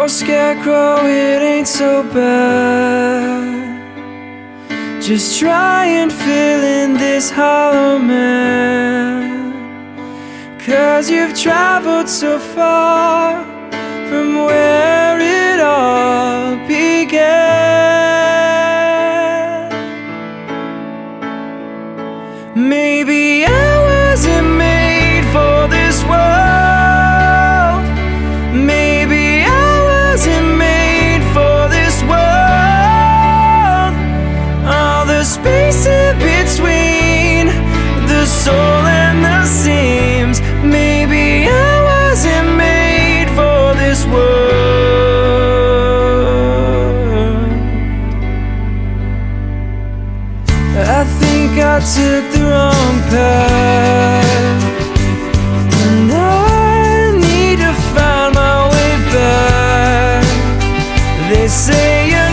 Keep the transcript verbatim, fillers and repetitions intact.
scarecrow, it ain't so bad. Just try and fill in this hollow man, 'cause you've traveled so far from where it all began. Maybe I wasn't made for this world. Maybe I wasn't made for this world. All the space in between the soul and the seams. Maybe I wasn't made for this world. I think I took the wrong path, and I need to find my way back. They say you're